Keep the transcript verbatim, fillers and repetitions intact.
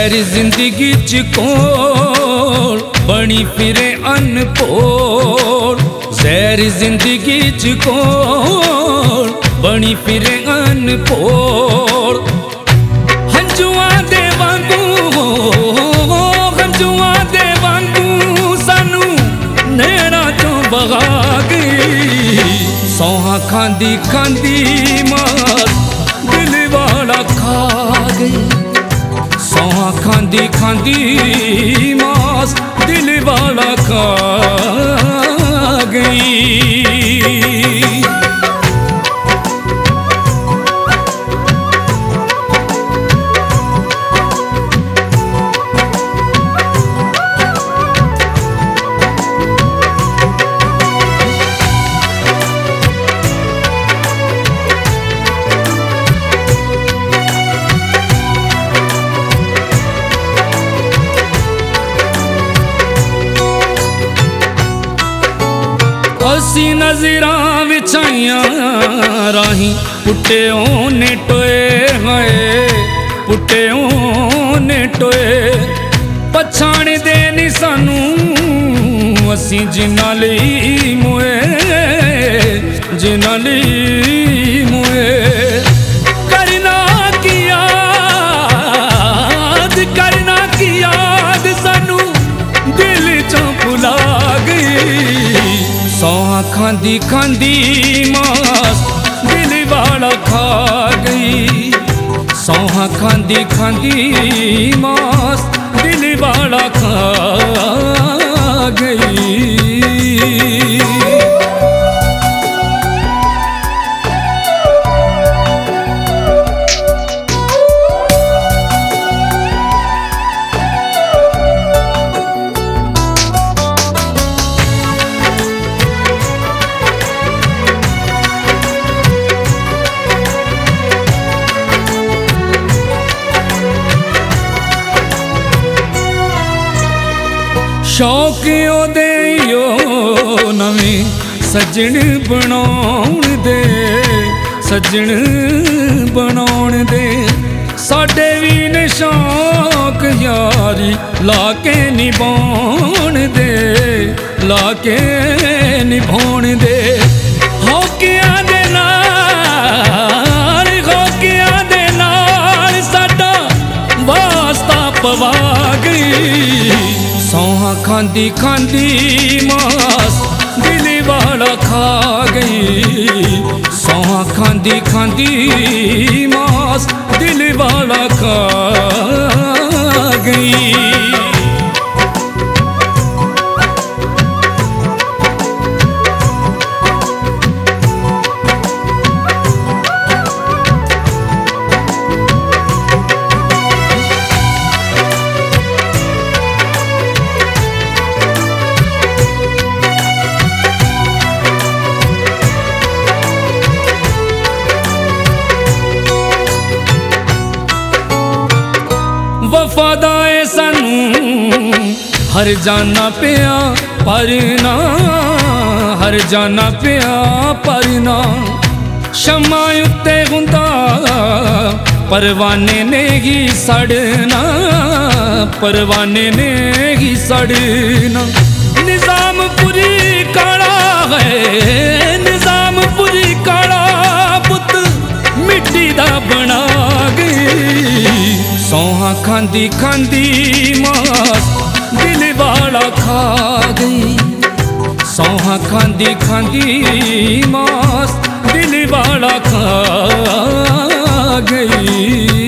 जहर जिंदगी च कोल बनी फिरे अनपोल। जहर जिंदगी च कोल बनी फिरे अनपोल। हंजुआं दे वांगू हंजुआं दे वांगू सानू नैना चों बगा गई। सौहां खांदी खांदी मास दिल वाला खा गई। सौहां खांदी खांदी मास दिल वाला खा गई। असी नजरां विछाइयां राही पुट्टे ओने टोए हाए। पुट्टे ओने टोए पछाण दे नी सानू असी जिन्ना लई मोए जिन्ना लई मोए। करना की याद करना की याद सानू दिल चों भुला गई। सौहां खांदी खांदी मास दिल वाला खा गई। सौहां खांदी खांदी मास दिल वाला खा गई। शौक ओदे यो नवीं सजन बनाउण दे सजन बनाउण दे। साडे भी ने शौक यारी लाके निभाउण दे लाके निभाउण दे। होकियां दे नाल होकियां दे नाल साडा वास्ता पवा गई। सौहां खांदी खांदी मास दिल वाला खा गई। सौहां खांदी खांदी मास दिल वाला खा गई। वफादाए सानू हर जाना पिया पर ना हर जाना पिया पर ना। शमा उत्ते हुंदा परवाने ने ही सड़ना परवाने ने ही सड़ना। निजामपुरी काला है निजामपुरी काला पुत मिट्टी दा बना गई। सौहां खांदी खांदी मास दिल वाला खा गई। सौहां खांदी खांदी मास दिल वाला खा गई।